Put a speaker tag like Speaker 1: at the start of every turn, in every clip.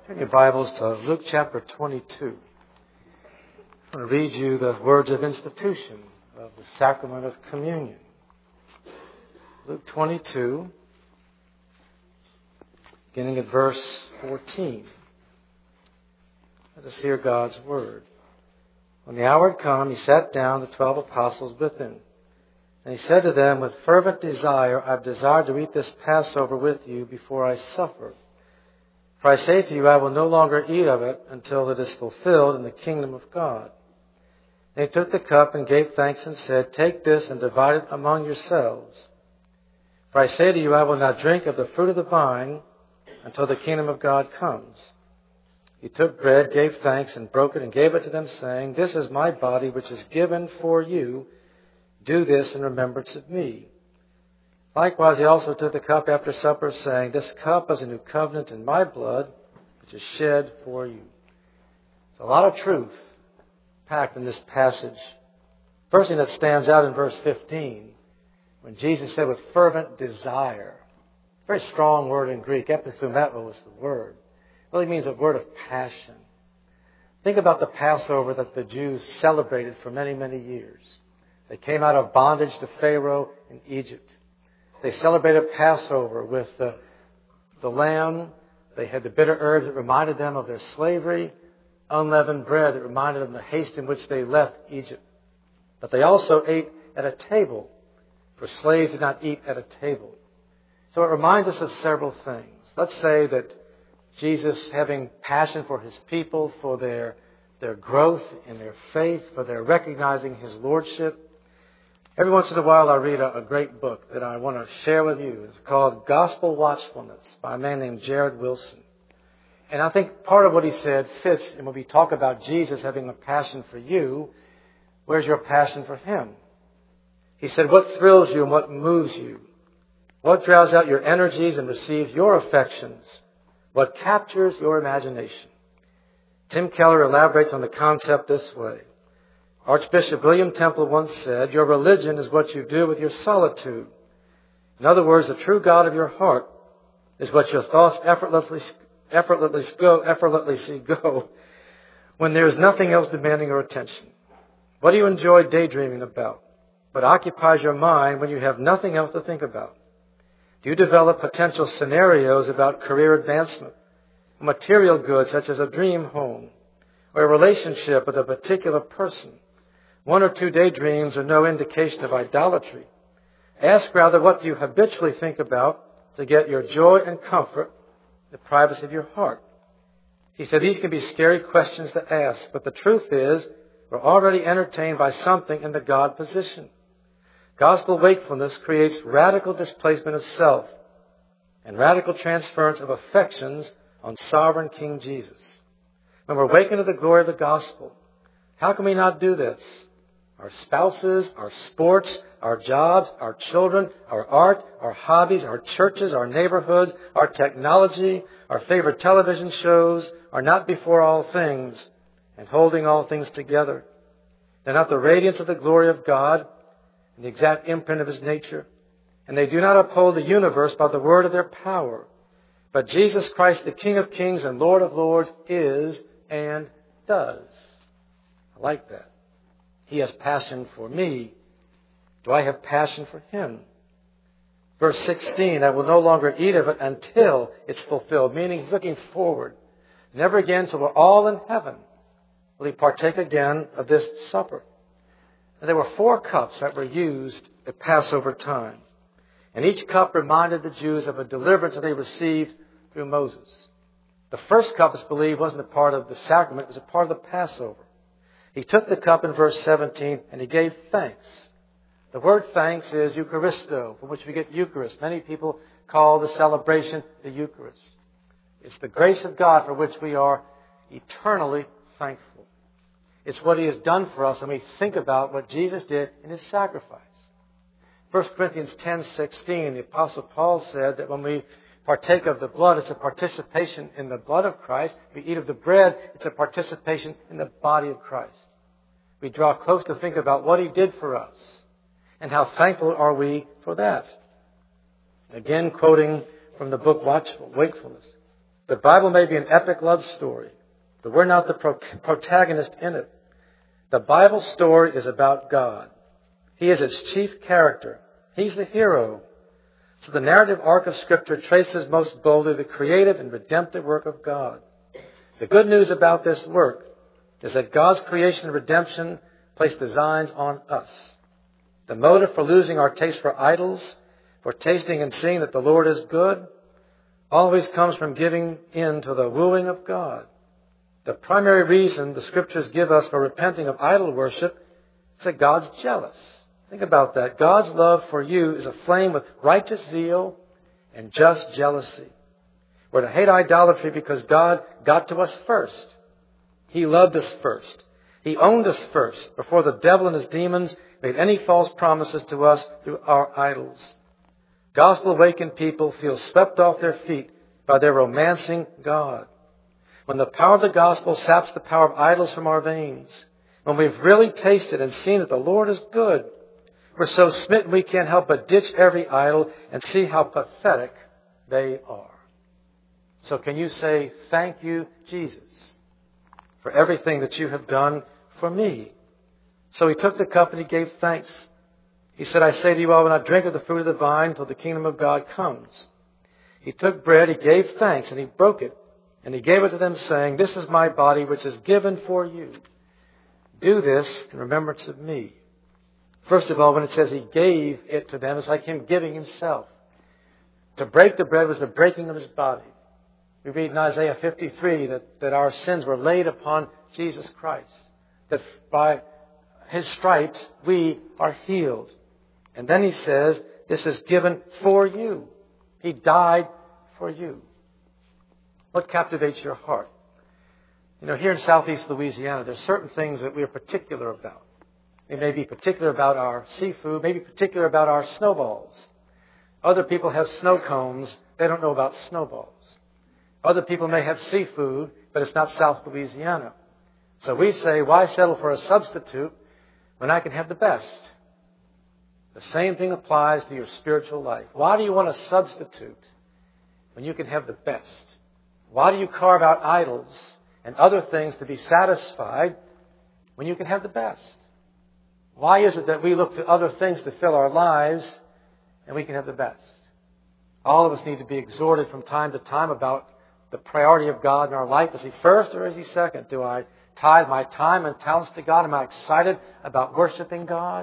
Speaker 1: Turn your Bibles to Luke chapter 22. I'm going to read you the words of institution of the sacrament of communion. Luke 22, beginning at verse 14. Let us hear God's word. When the hour had come, he sat down, the 12 apostles with him. And he said to them, with fervent desire, I have desired to eat this Passover with you before I suffer. For I say to you, I will no longer eat of it until it is fulfilled in the kingdom of God. And he took the cup and gave thanks and said, take this and divide it among yourselves. For I say to you, I will not drink of the fruit of the vine until the kingdom of God comes. He took bread, gave thanks, and broke it and gave it to them, saying, this is my body which is given for you. Do this in remembrance of me. Likewise, he also took the cup after supper, saying, this cup is a new covenant in my blood, which is shed for you. There's a lot of truth packed in this passage. First thing that stands out in verse 15, when Jesus said with fervent desire, very strong word in Greek, epithumeo is the word. It really means a word of passion. Think about the Passover that the Jews celebrated for many, many years. They came out of bondage to Pharaoh in Egypt. They celebrated Passover with the lamb. They had the bitter herbs that reminded them of their slavery, unleavened bread that reminded them of the haste in which they left Egypt. But they also ate at a table, for slaves did not eat at a table. So it reminds us of several things. Let's say that Jesus, having passion for his people, for their growth in their faith, for their recognizing his lordship. Every once in a while I read a great book that I want to share with you. It's called Gospel Watchfulness by a man named Jared Wilson. And I think part of what he said fits, and when we talk about Jesus having a passion for you, where's your passion for him? He said, what thrills you and what moves you? What draws out your energies and receives your affections? What captures your imagination? Tim Keller elaborates on the concept this way. Archbishop William Temple once said, your religion is what you do with your solitude. In other words, the true God of your heart is what your thoughts effortlessly go when there is nothing else demanding your attention. What do you enjoy daydreaming about? What occupies your mind when you have nothing else to think about? Do you develop potential scenarios about career advancement, material goods such as a dream home, or a relationship with a particular person? One or two daydreams are no indication of idolatry. Ask rather, what do you habitually think about to get your joy and comfort in the privacy of your heart? He said these can be scary questions to ask, but the truth is we're already entertained by something in the God position. Gospel wakefulness creates radical displacement of self and radical transference of affections on sovereign King Jesus. When we're awakened to the glory of the gospel, how can we not do this? Our spouses, our sports, our jobs, our children, our art, our hobbies, our churches, our neighborhoods, our technology, our favorite television shows are not before all things and holding all things together. They're not the radiance of the glory of God and the exact imprint of his nature. And they do not uphold the universe by the word of their power. But Jesus Christ, the King of kings and Lord of lords, is and does. I like that. He has passion for me. Do I have passion for him? Verse 16, I will no longer eat of it until it's fulfilled. Meaning he's looking forward. Never again till we're all in heaven will he partake again of this supper. And there were 4 cups that were used at Passover time. And each cup reminded the Jews of a deliverance that they received through Moses. The first cup, it's believed, wasn't a part of the sacrament. It was a part of the Passover. He took the cup in verse 17 and he gave thanks. The word thanks is Eucharisto, from which we get Eucharist. Many people call the celebration the Eucharist. It's the grace of God for which we are eternally thankful. It's what he has done for us when we think about what Jesus did in his sacrifice. 1 Corinthians 10:16, the Apostle Paul said that when we partake of the blood, it's a participation in the blood of Christ. We eat of the bread, it's a participation in the body of Christ. We draw close to think about what he did for us and how thankful are we for that. Again, quoting from the book Wakefulness. The Bible may be an epic love story, but we're not the protagonist in it. The Bible story is about God. He is its chief character. He's the hero. So the narrative arc of Scripture traces most boldly the creative and redemptive work of God. The good news about this work is that God's creation and redemption place designs on us. The motive for losing our taste for idols, for tasting and seeing that the Lord is good, always comes from giving in to the wooing of God. The primary reason the Scriptures give us for repenting of idol worship is that God's jealous. Think about that. God's love for you is aflame with righteous zeal and just jealousy. We're to hate idolatry because God got to us first. He loved us first. He owned us first before the devil and his demons made any false promises to us through our idols. Gospel-awakened people feel swept off their feet by their romancing God. When the power of the gospel saps the power of idols from our veins, when we've really tasted and seen that the Lord is good, we're so smitten we can't help but ditch every idol and see how pathetic they are. So can you say, thank you, Jesus, for everything that you have done for me? So he took the cup and he gave thanks. He said, I say to you, I will not drink of the fruit of the vine until the kingdom of God comes. He took bread, he gave thanks, and he broke it. And he gave it to them, saying, this is my body, which is given for you. Do this in remembrance of me. First of all, when it says he gave it to them, it's like him giving himself. To break the bread was the breaking of his body. We read in Isaiah 53 that our sins were laid upon Jesus Christ. That by his stripes we are healed. And then he says, this is given for you. He died for you. What captivates your heart? You know, here in southeast Louisiana, there's certain things that we are particular about. We may be particular about our seafood, maybe particular about our snowballs. Other people have snow cones. They don't know about snowballs. Other people may have seafood, but it's not South Louisiana. So we say, why settle for a substitute when I can have the best? The same thing applies to your spiritual life. Why do you want a substitute when you can have the best? Why do you carve out idols and other things to be satisfied when you can have the best? Why is it that we look to other things to fill our lives and we can have the best? All of us need to be exhorted from time to time about the priority of God in our life. Is He first or is He second? Do I tithe my time and talents to God? Am I excited about worshiping God?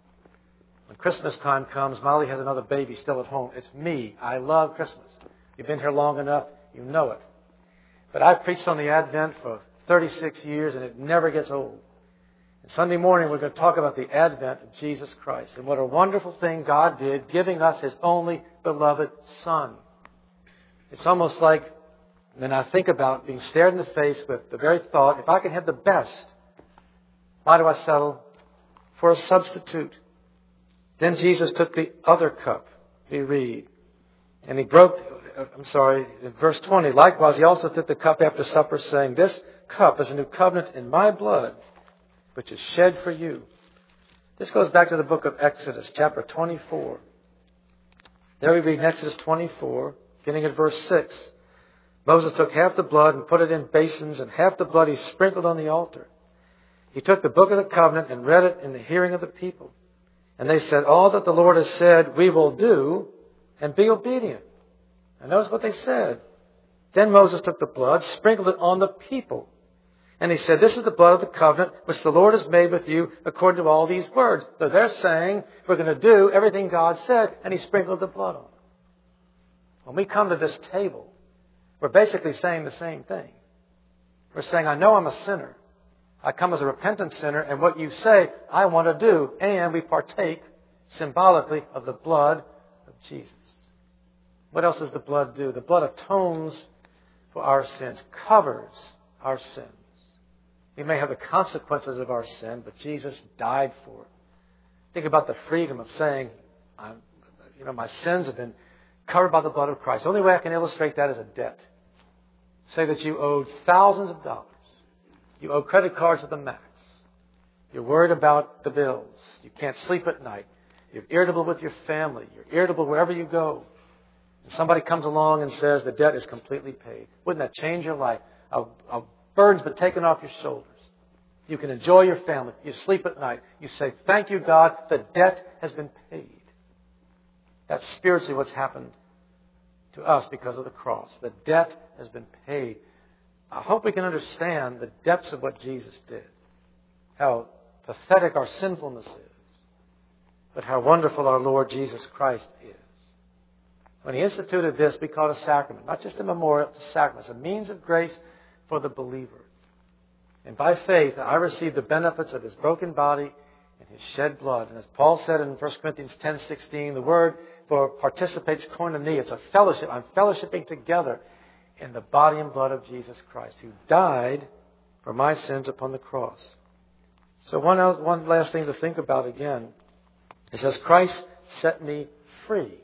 Speaker 1: When Christmas time comes, Molly has another baby still at home. It's me. I love Christmas. You've been here long enough, you know it. But I've preached on the Advent for 36 years and it never gets old. And Sunday morning we're going to talk about the Advent of Jesus Christ and what a wonderful thing God did, giving us His only beloved Son. It's almost like when I think about being stared in the face with the very thought, if I can have the best, why do I settle for a substitute? Then Jesus took the other cup, we read, and He broke, in verse 20, likewise He also took the cup after supper, saying, this cup is a new covenant in my blood, which is shed for you. This goes back to the book of Exodus, chapter 24. There we read in Exodus 24, beginning at verse 6. Moses took half the blood and put it in basins, and half the blood he sprinkled on the altar. He took the book of the covenant and read it in the hearing of the people. And they said, all that the Lord has said we will do, and be obedient. And notice what they said. Then Moses took the blood, sprinkled it on the people. And he said, this is the blood of the covenant which the Lord has made with you according to all these words. So they're saying, we're going to do everything God said, and He sprinkled the blood on it. When we come to this table, we're basically saying the same thing. We're saying, I know I'm a sinner. I come as a repentant sinner, and what you say, I want to do. And we partake symbolically of the blood of Jesus. What else does the blood do? The blood atones for our sins, covers our sins. We may have the consequences of our sin, but Jesus died for it. Think about the freedom of saying, my sins have been covered by the blood of Christ. The only way I can illustrate that is a debt. Say that you owed thousands of dollars. You owe credit cards to the max. You're worried about the bills. You can't sleep at night. You're irritable with your family. You're irritable wherever you go. And somebody comes along and says the debt is completely paid. Wouldn't that change your life? A burden's been taken off your shoulders. You can enjoy your family. You sleep at night. You say, thank you, God, the debt has been paid. That's spiritually what's happened to us because of the cross. The debt has been paid. I hope we can understand the depths of what Jesus did. How pathetic our sinfulness is. But how wonderful our Lord Jesus Christ is. When He instituted this, we call it a sacrament. Not just a memorial, it's a sacrament. It's a means of grace for the believer. And by faith, I receive the benefits of His broken body and His shed blood. And as Paul said in 1 Corinthians 10:16, the word for participates koinonia. It's a fellowship. I'm fellowshipping together in the body and blood of Jesus Christ, who died for my sins upon the cross. So one last thing to think about again. It says, Christ set me free.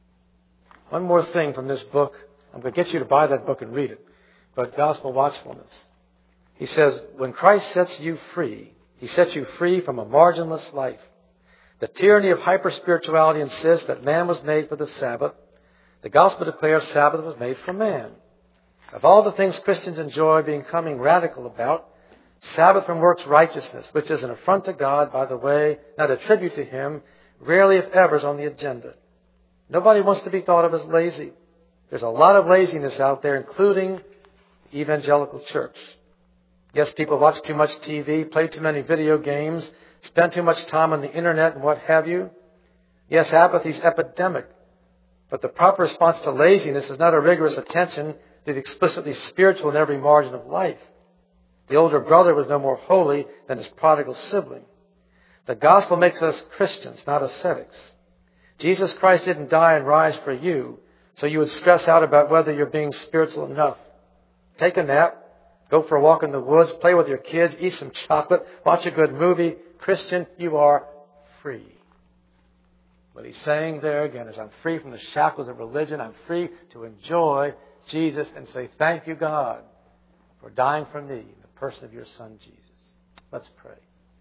Speaker 1: One more thing from this book. I'm going to get you to buy that book and read it. But Gospel Watchfulness. He says, when Christ sets you free, He sets you free from a marginless life. The tyranny of hyper-spirituality insists that man was made for the Sabbath. The Gospel declares Sabbath was made for man. Of all the things Christians enjoy becoming radical about, Sabbath from works righteousness, which is an affront to God, by the way, not a tribute to Him, rarely if ever is on the agenda. Nobody wants to be thought of as lazy. There's a lot of laziness out there, including the evangelical church. Yes, people watch too much TV, play too many video games, spend too much time on the internet and what have you. Yes, apathy is epidemic. But the proper response to laziness is not a rigorous attention to the explicitly spiritual in every margin of life. The older brother was no more holy than his prodigal sibling. The gospel makes us Christians, not ascetics. Jesus Christ didn't die and rise for you, so you would stress out about whether you're being spiritual enough. Take a nap, go for a walk in the woods, play with your kids, eat some chocolate, watch a good movie. Christian, you are free. What He's saying there again is, I'm free from the shackles of religion. I'm free to enjoy Jesus and say, thank you, God, for dying for me in the person of your Son, Jesus. Let's pray.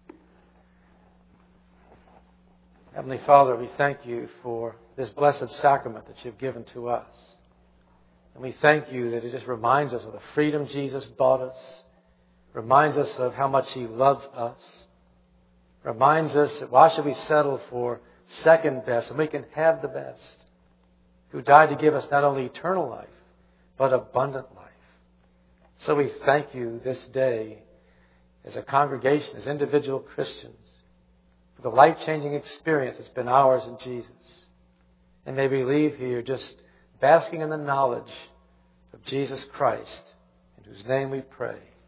Speaker 1: Heavenly Father, we thank You for this blessed sacrament that You've given to us. And we thank You that it just reminds us of the freedom Jesus bought us, reminds us of how much He loves us, reminds us that why should we settle for second best when we can have the best, who died to give us not only eternal life, but abundant life. So we thank You this day as a congregation, as individual Christians, for the life-changing experience that's been ours in Jesus. And may we leave here just basking in the knowledge of Jesus Christ, in whose name we pray.